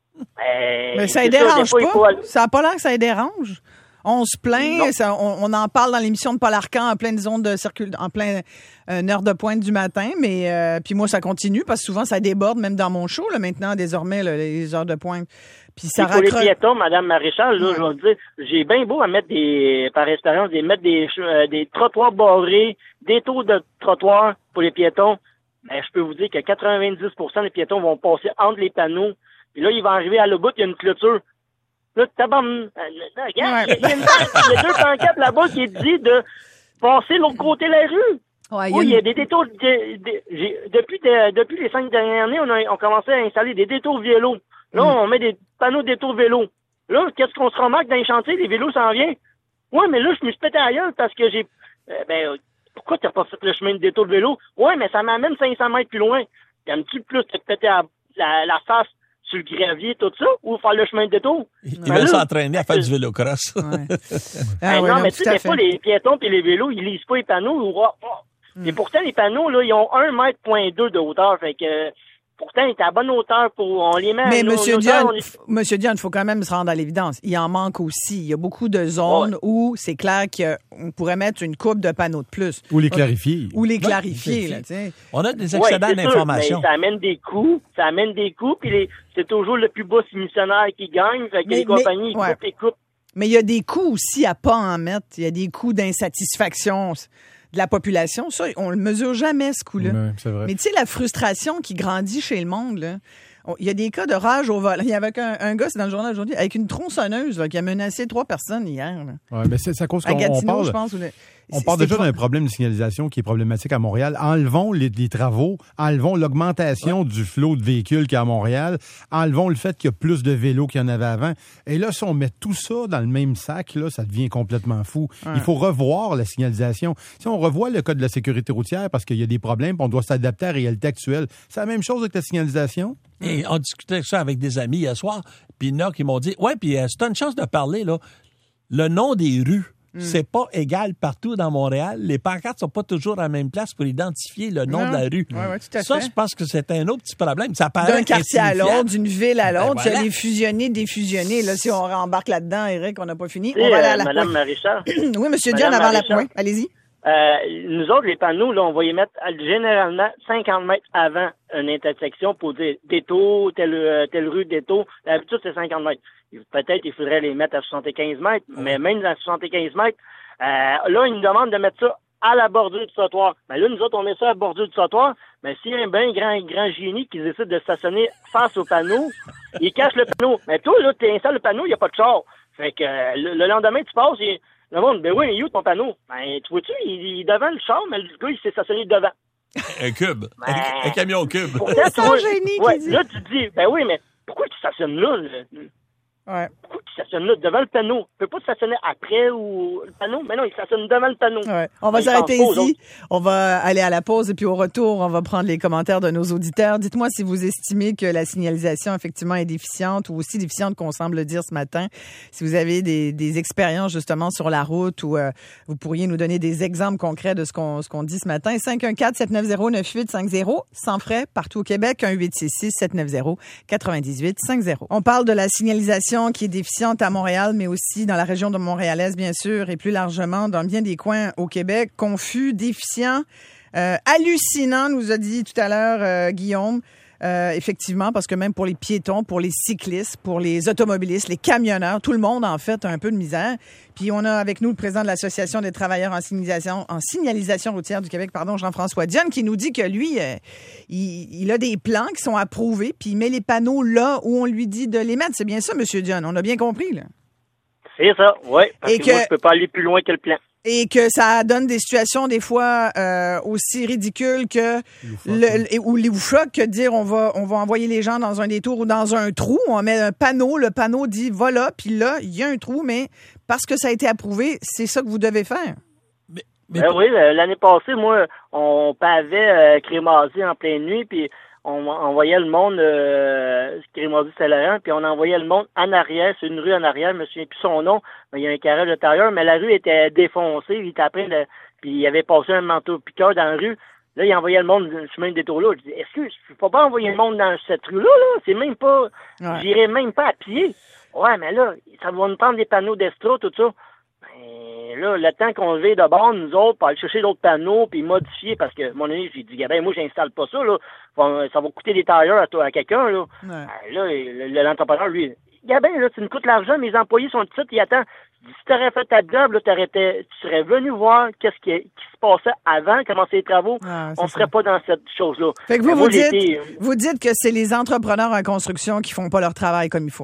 Ben, Mais ça c'est ne dérange des fois, il faut pas. aller- Ça n'a pas l'air que ça les dérange. On se plaint, Non. ça- on, on en parle dans l'émission de Paul Arcan en pleine zone de circul, en plein euh, heure de pointe du matin, mais euh, puis moi ça continue parce que souvent ça déborde même dans mon show là maintenant désormais là, les heures de pointe. Puis ça Et pour les raccroche. piétons, Madame Maréchal, là, Ouais. je vais vous dire, j'ai bien beau à mettre des, par expérience, des mettre des, che- euh, des trottoirs barrés, des taux de trottoir pour les piétons, mais je peux vous dire que quatre-vingt-dix pour cent des piétons vont passer entre les panneaux. Puis là, ils vont arriver à le bout, il y a une clôture. Là, tabarn... euh, euh, regarde, Ouais. il y, a une- il y a deux pancartes là-bas qui dit de passer l'autre côté de la rue. Ouais, il y a Oui, une- il y a des détours. de- de- j'ai- depuis, de- depuis les cinq dernières années, on a, on commençait à installer des détours vélos. Là, Mm. on met des panneaux détours vélos. Là, qu'est-ce qu'on se remarque dans les chantiers? Les vélos s'en viennent. Oui, mais là, je me suis pété à gueule parce que j'ai... euh, ben, euh, pourquoi t'as pas fait le chemin de détour de vélo? Oui, mais ça m'amène cinq cents mètres plus loin. T'aimes-tu plus te péter à- la, la face sur le gravier, tout ça, ou faire le chemin de détour? Il Ben veut là, s'entraîner à faire du vélo-cross. Ouais. Ben Ah ouais, non, non, mais tout tu sais, à des fait. fois, les piétons et les vélos, ils lisent pas les panneaux. Ou, oh, oh. Et pourtant, les panneaux, là, ils ont un mètre point deux de hauteur. Fait que, euh, pourtant, ils étaient à bonne hauteur pour, on les met à Mais une- Monsieur une hauteur, Dion, on est- f- Monsieur Dion, il faut quand même se rendre à l'évidence. Il en manque aussi. Il y a beaucoup de zones Ouais. où c'est clair qu'on pourrait mettre une coupe de panneaux de plus. Ou les clarifier. Ou les Ouais, clarifier, les là, tu sais. On a des Ouais, excédents c'est sûr, d'informations. mais ça amène des coûts, ça amène des coûts, puis les- c'est toujours le plus bas missionnaire qui gagne, fait que Mais- les mais- compagnies, ils ouais. coupent et coupent. Mais il y a des coûts aussi à pas en mettre. Il y a des coûts d'insatisfaction de la population. Ça, on le mesure jamais, ce coût-là. Ouais, c'est vrai. Mais tu sais, la frustration qui grandit chez le monde, là. il y a des cas de rage au volant. Il y avait un, un gars, c'est dans le journal aujourd'hui, avec une tronçonneuse là, qui a menacé trois personnes hier. Oui, mais c'est, c'est à cause qu'on à Gatineau, on parle, je pense. Le, on parle déjà d'un problème de signalisation qui est problématique à Montréal. Enlevons les, les travaux, enlevons l'augmentation ouais. du flot de véhicules qu'il y a à Montréal, enlevons le fait qu'il y a plus de vélos qu'il y en avait avant. Et là, si on met tout ça dans le même sac, là, ça devient complètement fou. Ouais. Il faut revoir la signalisation. Si on revoit le code de la sécurité routière parce qu'il y a des problèmes, on doit s'adapter à la réalité actuelle. C'est la même chose avec la signalisation. Et on discutait ça avec des amis hier soir, puis il y en a qui m'ont dit, ouais, puis euh, c'est une chance de parler, là. Le nom des rues, mm. c'est pas égal partout dans Montréal. Les pancartes sont pas toujours à la même place pour identifier le nom non. de la rue. Ouais, ouais, tout à ça, fait. je pense que c'est un autre petit problème. Ça paraît d'un quartier à l'autre, d'une ville à l'autre, ben il y a voilà. les fusionnés, défusionnés. Là, si on rembarque là-dedans, Eric, on n'a pas fini. Et, on va aller euh, à la Madame pointe. Marichard. Oui, Monsieur John, avant la pointe. Allez-y. Euh, nous autres, les panneaux, là, on va y mettre généralement cinquante mètres avant une intersection pour dire détour, telle, telle rue, détour. D'habitude, c'est cinquante mètres. Peut-être il faudrait les mettre à soixante-quinze mètres, mais même à soixante-quinze mètres, euh, là, ils nous demandent de mettre ça à la bordure du trottoir. Mais là, nous autres, on met ça à la bordure du trottoir, mais s'il y a un bien grand, grand génie qui décide de stationner face au panneau, il cache le panneau. Mais toi, là, tu installes le panneau, il n'y a pas de char. Fait que euh, le, le lendemain, tu passes, et le monde, ben oui, il est où ton panneau? Ben, tu vois-tu, il, il est devant le char, mais le gars, il s'est stationné devant. Un cube. Ben, un, un camion cube. Pourtant, c'est un génie ouais, qui dit. Là, tu te dis, ben oui, mais pourquoi tu stationnes là? Le, ouais. Pourquoi tu stationnes là, devant le panneau? Tu peux pas te stationner après ou le panneau? Mais non, il stationne devant le panneau. Ouais. On va ben, s'arrêter ici. On va aller à la pause et puis au retour, on va prendre les commentaires de nos auditeurs. Dites-moi si vous estimez que la signalisation, effectivement, est déficiente ou aussi déficiente qu'on semble dire ce matin. Si vous avez des, des expériences, justement, sur la route ou euh, vous pourriez nous donner des exemples concrets de ce qu'on, ce qu'on dit ce matin. cinq un quatre, sept neuf zéro, neuf huit cinq zéro, sans frais, partout au Québec, un huit six six, sept neuf zéro, neuf huit cinq zéro. On parle de la signalisation qui est déficiente à Montréal, mais aussi dans la région de Montréalaise, bien sûr, et plus largement dans bien des coins au Québec. Confus, déficient, euh, hallucinant, nous a dit tout à l'heure euh, Guillaume. Euh, effectivement, parce que même pour les piétons, pour les cyclistes, pour les automobilistes, les camionneurs, tout le monde, en fait, a un peu de misère. Puis on a avec nous le président de l'Association des travailleurs en signalisation, en signalisation routière du Québec, pardon, Jean-François Dionne, qui nous dit que lui, euh, il, il a des plans qui sont approuvés, puis il met les panneaux là où on lui dit de les mettre. C'est bien ça, M. Dionne? On a bien compris, là? C'est ça, oui. Parce Et que, que moi, je peux pas aller plus loin que le plan. Et que ça donne des situations des fois euh, aussi ridicules que le, le, ou les loufoques que dire on va on va envoyer les gens dans un détour ou dans un trou. On met un panneau, le panneau dit va là, puis là il y a un trou, mais parce que ça a été approuvé, c'est ça que vous devez faire. Mais, mais ben oui, l'année passée, moi, on pavait euh, Crémazie en pleine nuit, puis on envoyait le monde, euh, Crémazie-Saint-Laurent, puis on envoyait le monde en arrière, c'est une rue en arrière, je me souviens plus son nom, mais il y a un carré de l'intérieur, mais la rue était défoncée, il était après, le, puis il avait passé un manteau piqueur dans la rue, là, il envoyait le monde dans le chemin de détour là. Je dis, excuse, il faut pas envoyer le monde dans cette rue-là, là, c'est même pas, ouais. J'irai même pas à pied. Ouais, mais là, ça va nous prendre des panneaux d'extra, tout ça. Ben, là, le temps qu'on le vire de bord, nous autres, pour aller chercher d'autres panneaux, puis modifier, parce que, mon ami, j'ai dit, Gabin, moi, j'installe pas ça, là. Ça va coûter des tailleurs à, toi, à quelqu'un, là. Ouais. Ben, là, le, l'entrepreneur, lui, Gabin, là, tu me coûtes l'argent, mes employés sont petits, ils attendent. Si tu aurais fait ta job, là, t'aurais été, tu serais venu voir qu'est-ce qui, qui se passait avant, commencer les travaux. Ah, on serait ça. Pas dans cette chose-là. Fait que vous, vous, moi, dites, été, vous dites que c'est les entrepreneurs en construction qui font pas leur travail comme il faut.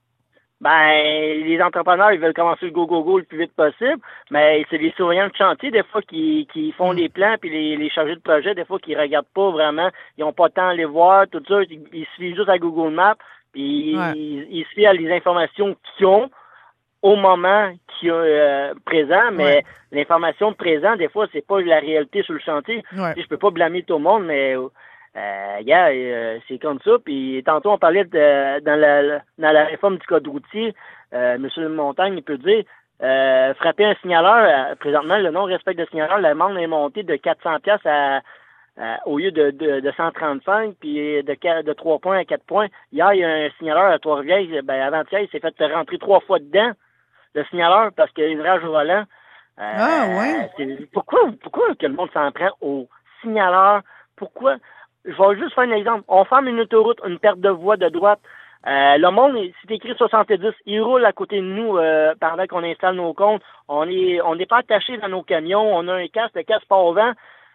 Ben, les entrepreneurs, ils veulent commencer le go-go-go le plus vite possible, mais c'est les surveillants de chantier, des fois, qui, qui font mm. les plans, puis les, les chargés de projet, des fois, qui regardent pas vraiment, ils ont pas le temps à les voir, tout ça, ils, ils se fient juste à Google Maps, puis ouais. ils, ils se fient à les informations qu'ils ont au moment qui est euh, présent, mais ouais. l'information présent, des fois, c'est pas la réalité sur le chantier. Ouais. Je peux pas blâmer tout le monde, mais euh, yeah, euh, c'est comme ça. Puis tantôt, on parlait de, dans la dans la réforme du code routier, euh, M. Montagne, il peut dire euh, frapper un signaleur, euh, présentement, le non-respect de signaleur, l'amende est montée de quatre cents piastres à Euh, au lieu de, de, de cent trente-cinq, puis de, de trois points à quatre points. Hier, il y a un signaleur à Trois-Rivières, ben, avant-hier, il s'est fait rentrer trois fois dedans, le signaleur, parce qu'il y a une rage au volant. Euh, ah, ouais? C'est, pourquoi, pourquoi que le monde s'en prend au signaleur? Pourquoi? Je vais juste faire un exemple. On ferme une autoroute, une perte de voie de droite. Euh, le monde, c'est écrit soixante-dix. Il roule à côté de nous euh, pendant qu'on installe nos comptes. On est, on n'est pas attachés dans nos camions. On a un casque, le casque part au vent.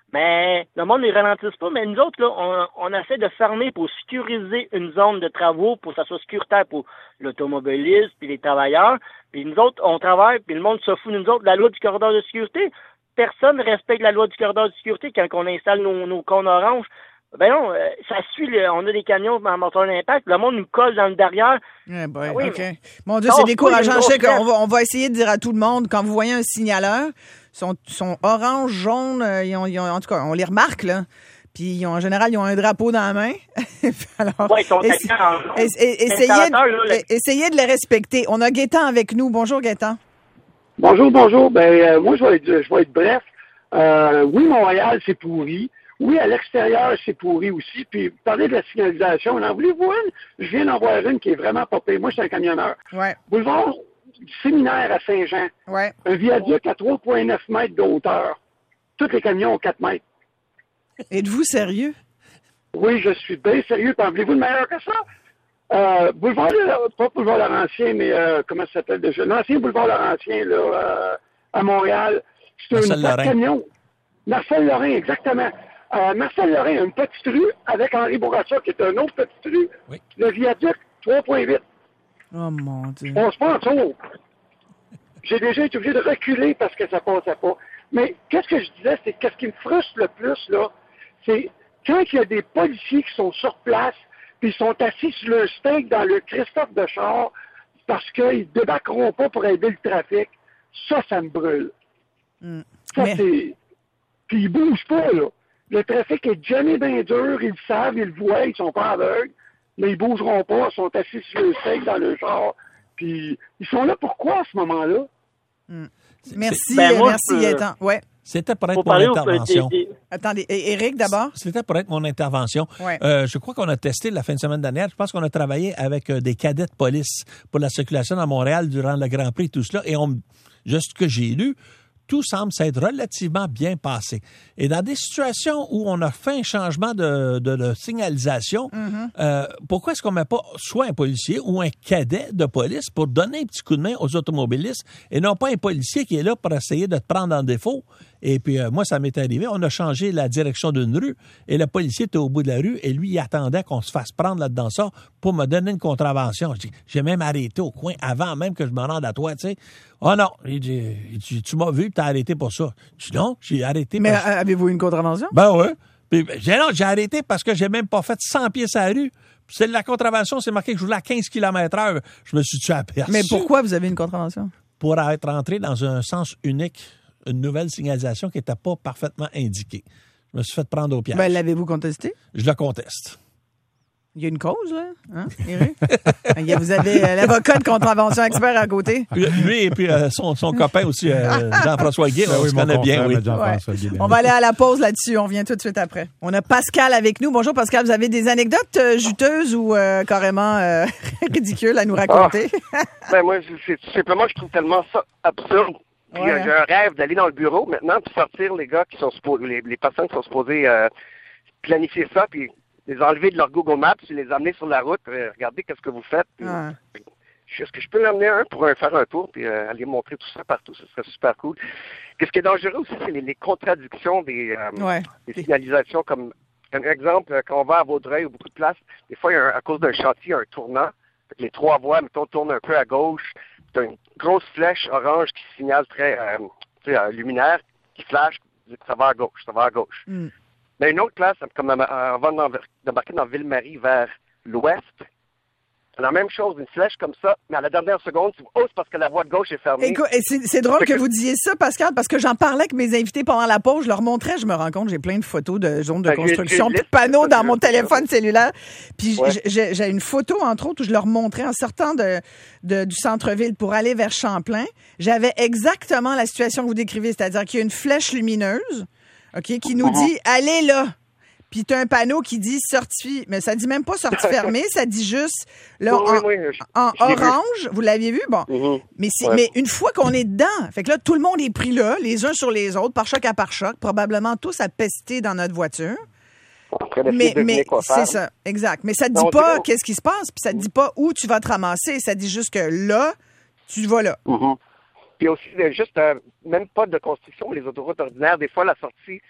Mais le monde ne ralentisse pas, mais nous autres, là, on, on essaie de fermer pour sécuriser une zone de travaux, pour que ça soit sécuritaire pour l'automobiliste puis les travailleurs. Puis nous autres, on travaille, puis le monde se fout de nous autres de la loi du corridor de sécurité. Personne ne respecte la loi du corridor de sécurité quand on installe nos, nos cônes oranges. Ben non, euh, ça suit, le, on a des camions en moteur d'impact, le monde nous colle dans le derrière. Eh boy, oui, OK. mais... Mon Dieu, non, c'est décourageant. Je sais pas, qu'on va, on va essayer de dire à tout le monde, quand vous voyez un signaleur, sont, sont orange, jaune, euh, ils ont, ils ont, en tout cas, on les remarque, là. Puis ils ont, en général, ils ont un drapeau dans la main. Alors, ouais, ils sont essa- en... es- es- essayez, de, essayez de les respecter. On a Gaétan avec nous. Bonjour, Gaétan. Bonjour, bonjour. Ben, euh, moi, je vais être, je vais être bref. Euh, oui, Montréal, c'est pourri. Oui, à l'extérieur, c'est pourri aussi. Puis, vous parlez de la signalisation. En voulez-vous une? Je viens d'en voir une qui est vraiment pas pire. Moi, je suis un camionneur. Ouais. Boulevard du Séminaire à Saint-Jean. Ouais. Un viaduc à trois virgule neuf mètres de hauteur. Tous les camions ont quatre mètres. Êtes-vous sérieux? Oui, je suis bien sérieux. Puis, en voulez-vous de meilleur que ça? Euh, boulevard, de, pas boulevard Laurentien, mais euh, comment ça s'appelle déjà? L'ancien boulevard Laurentien, là, euh, à Montréal. C'est Marcel un camion. Marcel Lorrain, exactement. Euh, Marcel Lorrain a une petite rue avec Henri Bourassa, qui est un autre petite rue. Oui. Le viaduc, trois virgule huit. Oh, mon Dieu. On se passe en tour. J'ai déjà été obligé de reculer parce que ça passait pas. Mais qu'est-ce que je disais, c'est qu'est-ce qui me frustre le plus, là, c'est quand il y a des policiers qui sont sur place, puis ils sont assis sur le steak dans le Christophe de Char, parce qu'ils ne débarqueront pas pour aider le trafic. Ça, ça me brûle. Mm. Ça, Mais... c'est... Puis ils bougent pas, là. Le trafic est jamais bien dur, ils le savent, ils le voient, ils sont pas aveugles, mais ils bougeront pas, ils sont assis sur le steak dans le char. Puis ils sont là pourquoi à ce moment-là? Mm. Merci, Ben, moi, merci, je peux- Gaétan. Ouais. C'était pour être Faut mon parler aux intervention. petits- Attendez, é- Éric, d'abord. C'était pour être mon intervention. Ouais. Euh, je crois qu'on a testé la fin de semaine dernière. Je pense qu'on a travaillé avec euh, des cadets de police pour la circulation à Montréal durant le Grand Prix et tout cela. Et on, juste ce que j'ai lu, tout semble s'être relativement bien passé. Et dans des situations où on a fait un changement de, de, de signalisation, Mm-hmm. euh, pourquoi est-ce qu'on met pas soit un policier ou un cadet de police pour donner un petit coup de main aux automobilistes et non pas un policier qui est là pour essayer de te prendre en défaut? Et puis, euh, moi, ça m'est arrivé. On a changé la direction d'une rue et le policier était au bout de la rue et lui, il attendait qu'on se fasse prendre là-dedans ça pour me donner une contravention. Je dis, j'ai même arrêté au coin avant même que je me rende à toi, tu sais. Oh non, il dit, il dit, tu m'as vu, t'as arrêté pour ça. Je dis, non, j'ai arrêté. Mais parce... euh, avez-vous une contravention? Ben ouais. Puis, j'ai, non, j'ai arrêté parce que j'ai même pas fait cent pieds sur la rue. Puis c'est la contravention, c'est marqué que je voulais à quinze kilomètres heure. Je me suis tué à perdu. Mais pourquoi vous avez une contravention? Pour être entré dans un sens unique, une nouvelle signalisation qui n'était pas parfaitement indiquée. Je me suis fait prendre au piège. Ben, l'avez-vous contesté? Je le conteste. Il y a une cause, là, hein, Éric? Il y a- Vous avez euh, l'avocat de contravention expert à côté. Puis, lui et puis euh, son, son copain aussi, euh, Jean-François Gué, Ben on oui, se mon connaît bien. confrère, Oui. M. Jean-François Ouais. Gué, ben On oui. va aller à la pause là-dessus. On revient tout de suite après. On a Pascal avec nous. Bonjour, Pascal. Vous avez des anecdotes euh, juteuses ou euh, carrément euh, ridicules à nous raconter? Ben moi, c'est- c'est tout simplement, je trouve tellement ça absurde. Puis Ouais, euh, j'ai un rêve d'aller dans le bureau maintenant, puis sortir les gars qui sont supposés, les, les personnes qui sont supposées euh, planifier ça, puis les enlever de leur Google Maps, puis les amener sur la route. Euh, regardez qu'est-ce que vous faites. Puis, Ah. est-ce que je peux l'amener un pour un, faire un tour, puis euh, aller montrer tout ça partout? Ce serait super cool. Qu'est-ce qui est dangereux aussi, c'est les, les contradictions des, euh, Ouais. des signalisations. Comme un exemple, euh, quand on va à Vaudreuil ou beaucoup de places, des fois, il y a un- à cause d'un chantier, un tournant. Fait que les trois voies, mettons, tournent un peu à gauche. Tu as une grosse flèche orange qui signale très euh, tu sais, euh, luminaire, qui flash, qui dit que ça va à gauche, ça va à gauche. Mm. Mais une autre place, comme euh, avant d'embarquer dans Ville-Marie vers l'ouest, la même chose, une flèche comme ça, mais à la dernière seconde, tu oh, c'est parce que la voie de gauche est fermée. Écoute, et c'est c'est drôle Fait que que- vous disiez ça, Pascal, parce que j'en parlais avec mes invités pendant la pause. Je leur montrais, je me rends compte, j'ai plein de photos de zones de Ben, j'ai- construction, j'ai une puis de liste, panneaux dans je- mon téléphone cellulaire. Puis Ouais. j- j'ai j'ai une photo, entre autres, où je leur montrais en sortant de, de- du centre-ville pour aller vers Champlain. J'avais exactement la situation que vous décrivez, c'est-à-dire qu'il y a une flèche lumineuse, OK, qui nous dit « Allez là ». Puis tu as un panneau qui dit sortie, mais ça dit même pas sortie fermée, ça dit juste là, Oui, oui, en, oui, je- en je l'ai vu. orange. Vous l'aviez vu? Bon. Mhm. Mais, c'est- Ouais. mais une fois qu'on est dedans, fait que là, tout le monde est pris là, les uns sur les autres, par choc à par choc, probablement tous à pester dans notre voiture. En train d'essayer Mais, de deviner mais quoi c'est faire. ça, exact. Mais ça te dit Non, pas c'est- qu'est-ce qui se passe, puis ça te dit pas où tu vas te ramasser, ça dit juste que là, tu vas là. Mhm. Puis aussi, euh, juste, euh, même pas de construction, les autoroutes ordinaires, des fois, la sortie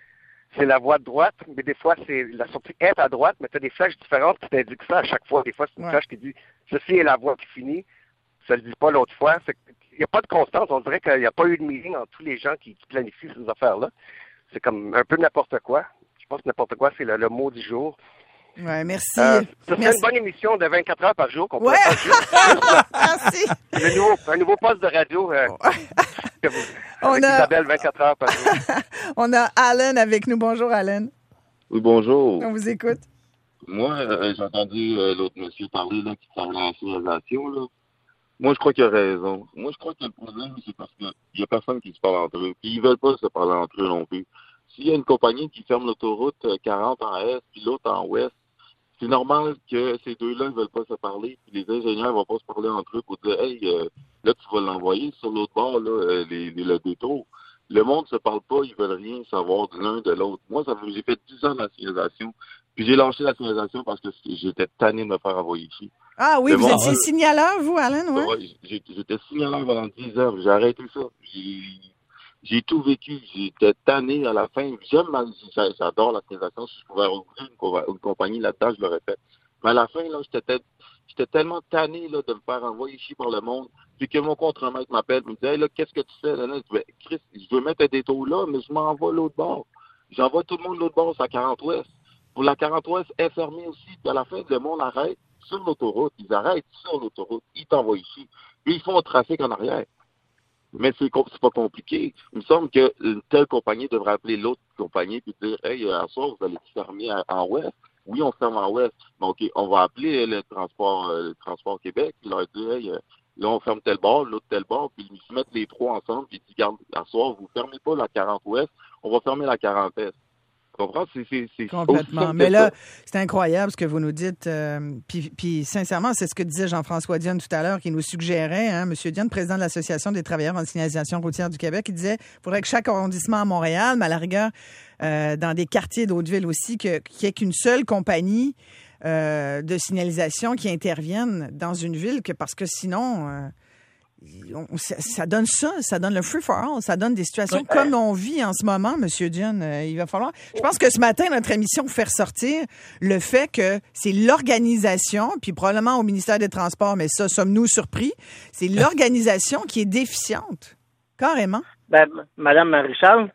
c'est la voie de droite, mais des fois, c'est la sortie est à droite, mais tu as des flèches différentes qui t'indiquent ça à chaque fois. Des fois, c'est une Ouais. flèche qui dit ceci est la voie qui finit. Ça le dit pas l'autre fois. Il n'y a pas de constance. On dirait qu'il n'y a pas eu de meeting entre tous les gens qui, qui planifient ces affaires-là. C'est comme un peu n'importe quoi. Je pense que n'importe quoi, c'est le, le mot du jour. Ouais, merci. Euh, ça serait Merci. une bonne émission de vingt-quatre heures par jour qu'on Ouais. pourrait faire. Merci. Le nouveau, un nouveau poste de radio. Euh, que vous- On avec a- Isabelle, vingt-quatre heures par jour. On a Alan avec nous. Bonjour, Alan. Oui, bonjour. On vous écoute. Moi, euh, j'ai entendu euh, l'autre monsieur parler là, qui parlait de la civilisation, là. Moi, je crois qu'il a raison. Moi, je crois que le problème, c'est parce qu'il y a personne qui se parle entre eux. Puis ils veulent pas se parler entre eux non plus. S'il y a une compagnie qui ferme l'autoroute euh, quarante en est, puis l'autre en ouest, c'est normal que ces deux-là ne veulent pas se parler. Puis les ingénieurs vont pas se parler entre eux pour dire « Hey, euh, là, tu vas l'envoyer sur l'autre bord, là, euh, les, les, le détour. » Le monde se parle pas, ils veulent rien savoir de l'un de l'autre. Moi, ça j'ai fait dix ans de la civilisation. Puis j'ai lâché la civilisation parce que j'étais tanné de me faire envoyer ici. Ah oui, Mais vous bon, étiez ouais. signaleur, vous, Alan, ouais? Ouais, j'ai- j'étais signaleur pendant dix ans. J'ai arrêté ça. J'ai, j'ai tout vécu. J'étais tanné à la fin. J'aime ma, j'adore la civilisation. Si je pouvais ouvrir une, co- une compagnie là-dedans, je l'aurais fait. Mais à la fin, là, j'étais, tel- j'étais tellement tanné là, de me faire envoyer ici par le monde. Puis que mon contremaître m'appelle et me dit hey, là, qu'est-ce que tu fais? Là, là? Je dis, ben, Chris, je veux mettre un détour là, mais je m'en vais l'autre bord. J'envoie tout le monde l'autre bord, c'est à quarante ouest. Pour la quarante ouest est fermée aussi. Puis à la fin, le monde arrête sur l'autoroute. Ils arrêtent sur l'autoroute. Ils t'envoient ici. Puis ils font un trafic en arrière. Mais c'est, com- c'est pas compliqué. Il me semble qu'une telle compagnie devrait appeler l'autre compagnie puis dire hey, à soir, vous allez fermer à- en ouest? Oui, on ferme en ouest. Mais OK, on va appeler le transport, euh, le transport Québec puis leur dire hey, euh, là, on ferme tel bord, l'autre tel bord, puis ils se mettent les trois ensemble, puis ils disent, regarde, à soir, vous fermez pas la quarante ouest, on va fermer la quarante est. Tu comprends? C'est, c'est, c'est Complètement. aussi simple Mais que là, ça. c'est incroyable ce que vous nous dites. euh, puis, puis, sincèrement, c'est ce que disait Jean-François Dionne tout à l'heure, qui nous suggérait, hein, M. Dionne, président de l'Association des travailleurs en signalisation routière du Québec, il disait qu'il faudrait que chaque arrondissement à Montréal, mais à la rigueur, euh, dans des quartiers d'autres villes aussi, que, qu'il n'y ait qu'une seule compagnie euh, de signalisation qui intervienne dans une ville, que parce que sinon... euh, on- ça, ça donne ça, ça donne le free for all, ça donne des situations Oui. comme on vit en ce moment, Monsieur Dionne. Euh, il va falloir. Je pense que ce matin, notre émission fait ressortir le fait que c'est l'organisation, puis probablement au ministère des Transports, mais ça, sommes-nous surpris, c'est l'organisation qui est déficiente, carrément. Ben, Madame Richard,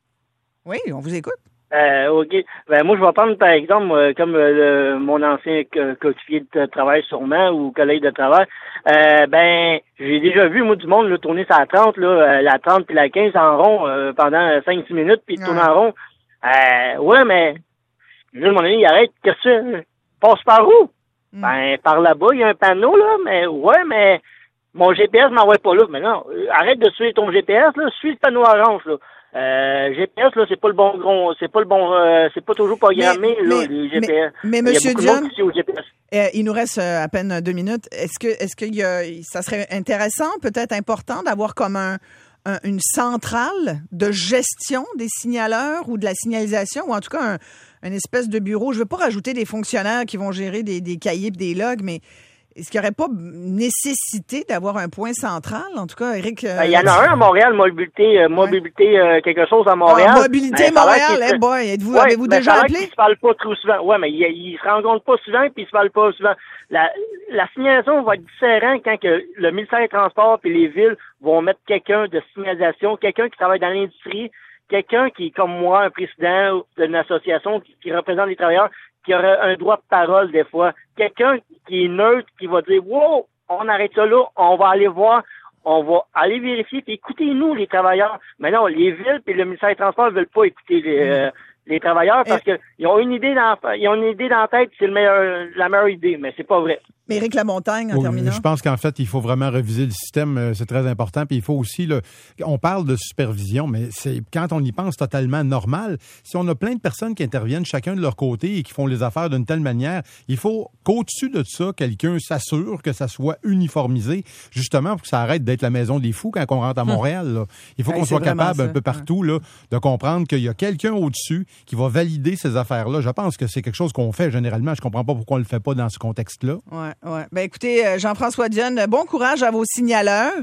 Oui, on vous écoute. euh, OK. Ben, moi, je vais prendre, par exemple, euh, comme euh, le- mon ancien co- coéquipier de travail sûrement, ou collègue de travail. Euh, ben, j'ai déjà vu, moi, du monde là, tourner sa trente, là, euh, la trente puis la quinze en rond euh, pendant cinq six minutes, puis Ouais. tourner en rond. Euh, ouais, mais, là, mon ami, il arrête, qu'est-ce que c'est? Passe par où? Mm. Ben, par là-bas, il y a un panneau, là, mais, ouais, mais, mon G P S m'envoie pas là. Mais non, euh, arrête de suivre ton G P S, là, suis le panneau orange, là. Euh, G P S, là, c'est pas le bon gros, c'est pas le bon, euh, c'est pas toujours programmé, Mais- là, mais- les G P S. mais- mais Il y a Monsieur beaucoup de monde Dionne- qui suit au G P S. Euh, il nous reste euh, à peine deux minutes. Est-ce que, est-ce qu'il y a, ça serait intéressant, peut-être important, d'avoir comme un, un- une centrale de gestion des signaleurs ou de la signalisation, ou en tout cas un, une espèce de bureau. Je veux pas rajouter des fonctionnaires qui vont gérer des, des cahiers et des logs, mais est-ce qu'il n'y aurait pas nécessité d'avoir un point central? En tout cas, Eric... euh, Ben, il y en a un à Montréal, mobilité, euh, mobilité, euh, quelque chose à Montréal. Ah, mobilité Ben, ça a l'air Montréal, qu'il eh boy, êtes-vous, Ouais, avez-vous mais déjà ça a l'air appelé? qu'ils se parlent pas trop souvent. Ouais, mais ils, ils se rencontrent pas souvent puis ils se parlent pas souvent. La, la signalisation va être différente quand que le ministère des Transports et les villes vont mettre quelqu'un de signalisation, quelqu'un qui travaille dans l'industrie, quelqu'un qui est comme moi, un président d'une association qui, qui représente les travailleurs, qui aurait un droit de parole des fois. Quelqu'un qui est neutre, qui va dire « Wow, on arrête ça là, on va aller voir, on va aller vérifier, puis écoutez-nous, les travailleurs. » Mais non, les villes et le ministère des Transports ne veulent pas écouter les, euh, les travailleurs parce qu'ils ont une idée dans, ils ont une idée dans la tête, c'est le meilleur, la meilleure idée, mais c'est pas vrai. Mais Éric Lamontagne, en Oui, terminant. je pense qu'en fait, il faut vraiment reviser le système. euh, C'est très important. Puis il faut aussi, là, on parle de supervision, mais c'est quand on y pense totalement normal. Si on a plein de personnes qui interviennent chacun de leur côté et qui font les affaires d'une telle manière, il faut qu'au-dessus de ça, quelqu'un s'assure que ça soit uniformisé, justement pour que ça arrête d'être la maison des fous quand on rentre à Montréal. Là. Il faut Hey, qu'on c'est soit vraiment capable ça. un peu partout là, de comprendre qu'il y a quelqu'un au-dessus qui va valider ces affaires-là. Je pense que c'est quelque chose qu'on fait généralement. Je comprends pas pourquoi on le fait pas dans ce contexte-là. Ouais, ouais. Ben écoutez, euh, Jean-François Dionne, bon courage à vos signaleurs.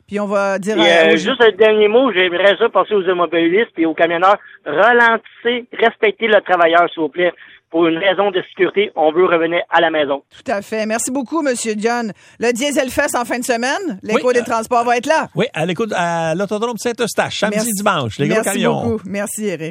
Puis on va dire... Et, à- euh, aux- juste un dernier mot, j'aimerais ça passer aux automobilistes et aux camionneurs. Ralentissez, respectez le travailleur, s'il vous plaît. Pour une raison de sécurité, on veut revenir à la maison. Tout à fait. Merci beaucoup, Monsieur John. Le Diesel Fest en fin de semaine, l'écho Oui, des euh, transports va être là. Oui, à l'écoute à l'autodrome Saint-Eustache, samedi, Merci. dimanche, les gros Merci camions. beaucoup. Merci, Éric.